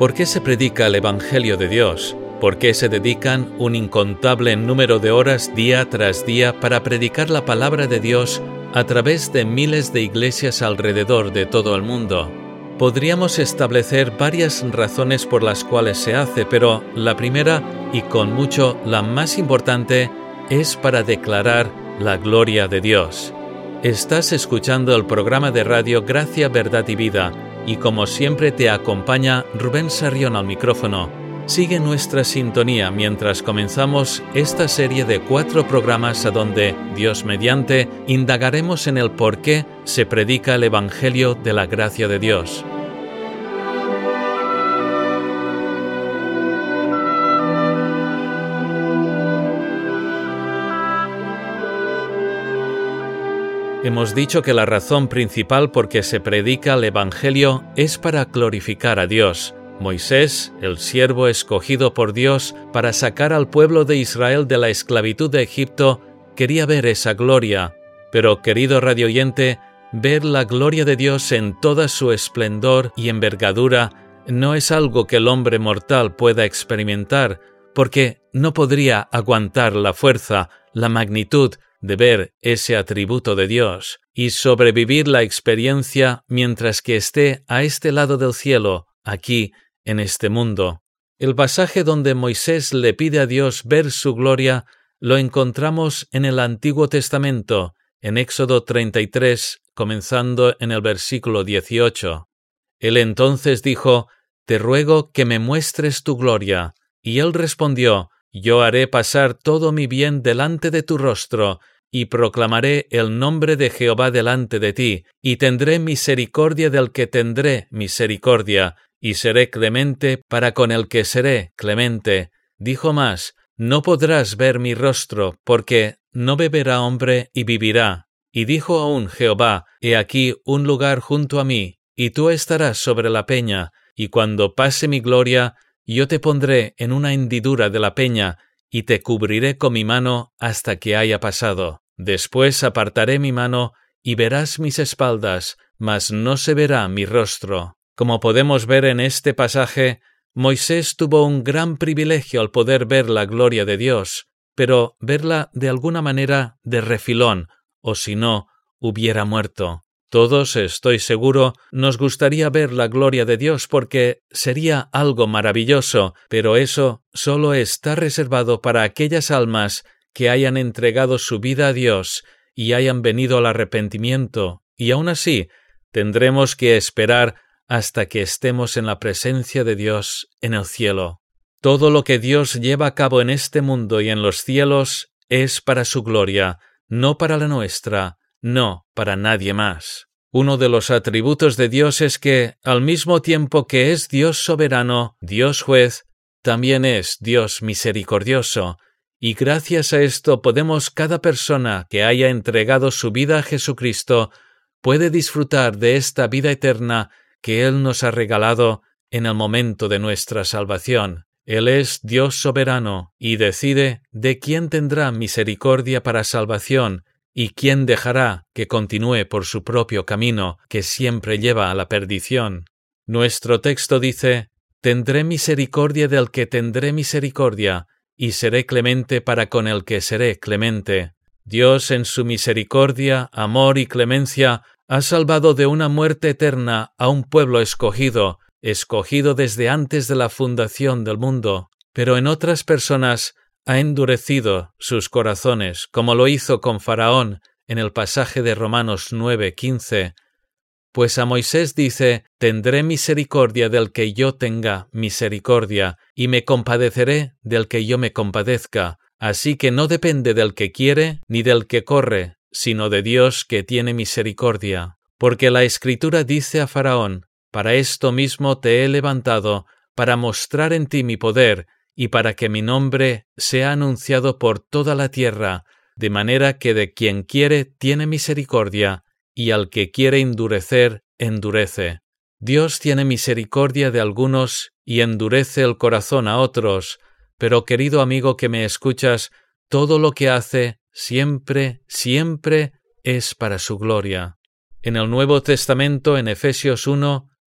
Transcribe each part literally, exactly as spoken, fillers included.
¿Por qué se predica el Evangelio de Dios? ¿Por qué se dedican un incontable número de horas día tras día para predicar la palabra de Dios a través de miles de iglesias alrededor de todo el mundo? Podríamos establecer varias razones por las cuales se hace, pero la primera, y con mucho la más importante, es para declarar la gloria de Dios. Estás escuchando el programa de radio Gracia, Verdad y Vida, y como siempre te acompaña Rubén Sarrión al micrófono. Sigue nuestra sintonía mientras comenzamos esta serie de cuatro programas a donde, Dios mediante, indagaremos en el por qué se predica el Evangelio de la gracia de Dios. Hemos dicho que la razón principal por que se predica el Evangelio es para glorificar a Dios. Moisés, el siervo escogido por Dios para sacar al pueblo de Israel de la esclavitud de Egipto, quería ver esa gloria. Pero, querido radioyente, ver la gloria de Dios en toda su esplendor y envergadura no es algo que el hombre mortal pueda experimentar, porque no podría aguantar la fuerza, la magnitud de ver ese atributo de Dios y sobrevivir la experiencia mientras que esté a este lado del cielo, aquí, en este mundo. El pasaje donde Moisés le pide a Dios ver su gloria lo encontramos en el Antiguo Testamento, en Éxodo treinta y tres, comenzando en el versículo dieciocho. Él entonces dijo: «Te ruego que me muestres tu gloria». Y él respondió: «Yo haré pasar todo mi bien delante de tu rostro, y proclamaré el nombre de Jehová delante de ti, y tendré misericordia del que tendré misericordia, y seré clemente para con el que seré clemente». Dijo más: «No podrás ver mi rostro, porque no beberá hombre y vivirá». Y dijo aún Jehová: «He aquí un lugar junto a mí, y tú estarás sobre la peña, y cuando pase mi gloria, yo te pondré en una hendidura de la peña, y te cubriré con mi mano hasta que haya pasado. Después apartaré mi mano, y verás mis espaldas, mas no se verá mi rostro». Como podemos ver en este pasaje, Moisés tuvo un gran privilegio al poder ver la gloria de Dios, pero verla de alguna manera de refilón, o si no, hubiera muerto. Todos, estoy seguro, nos gustaría ver la gloria de Dios porque sería algo maravilloso, pero eso solo está reservado para aquellas almas que hayan entregado su vida a Dios y hayan venido al arrepentimiento, y aún así tendremos que esperar hasta que estemos en la presencia de Dios en el cielo. Todo lo que Dios lleva a cabo en este mundo y en los cielos es para su gloria, no para la nuestra, no para nadie más. Uno de los atributos de Dios es que, al mismo tiempo que es Dios soberano, Dios juez, también es Dios misericordioso. Y gracias a esto podemos, cada persona que haya entregado su vida a Jesucristo, puede disfrutar de esta vida eterna que Él nos ha regalado en el momento de nuestra salvación. Él es Dios soberano y decide de quién tendrá misericordia para salvación y quién dejará que continúe por su propio camino, que siempre lleva a la perdición. Nuestro texto dice: «Tendré misericordia del que tendré misericordia, y seré clemente para con el que seré clemente». Dios, en su misericordia, amor y clemencia, ha salvado de una muerte eterna a un pueblo escogido, escogido desde antes de la fundación del mundo, pero en otras personas ha endurecido sus corazones, como lo hizo con Faraón en el pasaje de Romanos nueve quince. Pues a Moisés dice: «Tendré misericordia del que yo tenga misericordia, y me compadeceré del que yo me compadezca». Así que no depende del que quiere ni del que corre, sino de Dios que tiene misericordia. Porque la Escritura dice a Faraón: «Para esto mismo te he levantado, para mostrar en ti mi poder, y para que mi nombre sea anunciado por toda la tierra, de manera que de quien quiere tiene misericordia, y al que quiere endurecer, endurece». Dios tiene misericordia de algunos y endurece el corazón a otros, pero, querido amigo que me escuchas, todo lo que hace siempre, siempre es para su gloria. En el Nuevo Testamento, en Efesios uno,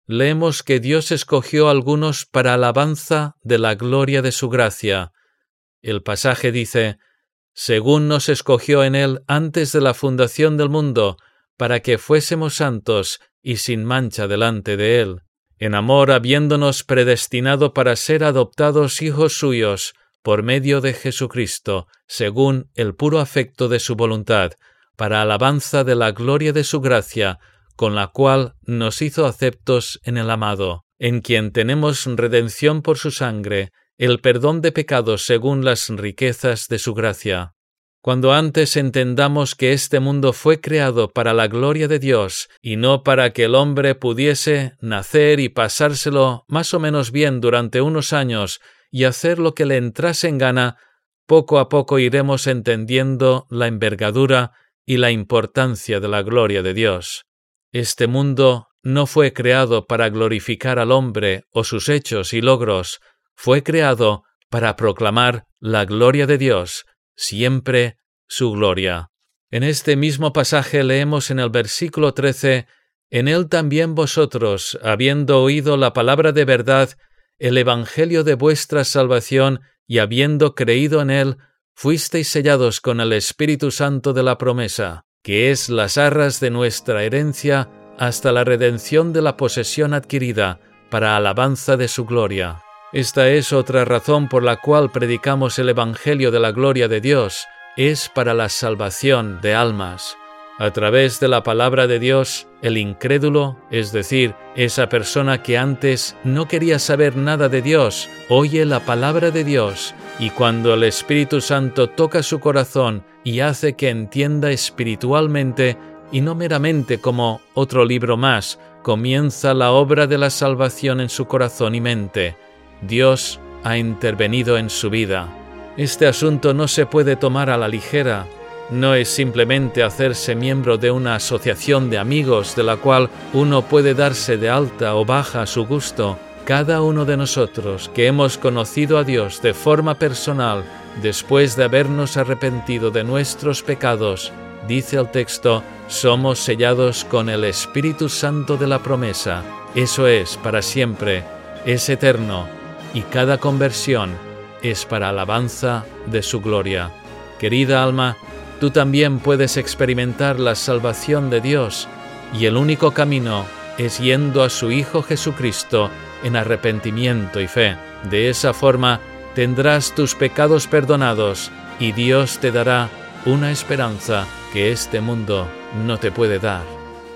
leemos que Dios escogió a algunos para alabanza de la gloria de su gracia. El pasaje dice: según nos escogió en él antes de la fundación del mundo, para que fuésemos santos y sin mancha delante de él, en amor habiéndonos predestinado para ser adoptados hijos suyos por medio de Jesucristo, según el puro afecto de su voluntad, para alabanza de la gloria de su gracia, con la cual nos hizo aceptos en el amado, en quien tenemos redención por su sangre, el perdón de pecados según las riquezas de su gracia. Cuando antes entendamos que este mundo fue creado para la gloria de Dios y no para que el hombre pudiese nacer y pasárselo más o menos bien durante unos años y hacer lo que le entrase en gana, poco a poco iremos entendiendo la envergadura y la importancia de la gloria de Dios. Este mundo no fue creado para glorificar al hombre o sus hechos y logros, fue creado para proclamar la gloria de Dios, siempre su gloria. En este mismo pasaje leemos en el versículo trece: en él también vosotros, habiendo oído la palabra de verdad, el evangelio de vuestra salvación, y habiendo creído en él, fuisteis sellados con el Espíritu Santo de la promesa, que es las arras de nuestra herencia hasta la redención de la posesión adquirida, para alabanza de su gloria. Esta es otra razón por la cual predicamos el Evangelio de la gloria de Dios, es para la salvación de almas. A través de la palabra de Dios, el incrédulo, es decir, esa persona que antes no quería saber nada de Dios, oye la palabra de Dios, y cuando el Espíritu Santo toca su corazón y hace que entienda espiritualmente, y no meramente como otro libro más, comienza la obra de la salvación en su corazón y mente. Dios ha intervenido en su vida. Este asunto no se puede tomar a la ligera. No es simplemente hacerse miembro de una asociación de amigos de la cual uno puede darse de alta o baja a su gusto. Cada uno de nosotros que hemos conocido a Dios de forma personal, después de habernos arrepentido de nuestros pecados, dice el texto, somos sellados con el Espíritu Santo de la promesa. Eso es para siempre, es eterno, y cada conversión es para alabanza de su gloria. Querida alma, tú también puedes experimentar la salvación de Dios, y el único camino es yendo a su Hijo Jesucristo en arrepentimiento y fe. De esa forma tendrás tus pecados perdonados, y Dios te dará una esperanza que este mundo no te puede dar.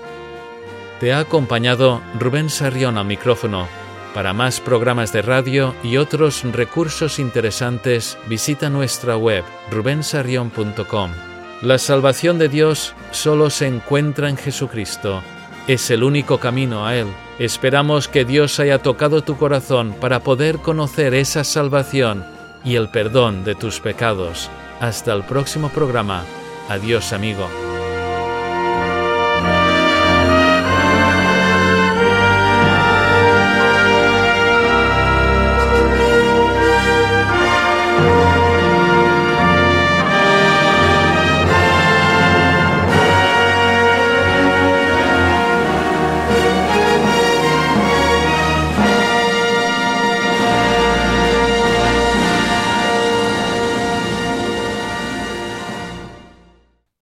Te ha acompañado Rubén Sarrión al micrófono. Para más programas de radio y otros recursos interesantes, visita nuestra web rubensarrión punto com. La salvación de Dios solo se encuentra en Jesucristo. Es el único camino a Él. Esperamos que Dios haya tocado tu corazón para poder conocer esa salvación y el perdón de tus pecados. Hasta el próximo programa. Adiós, amigo.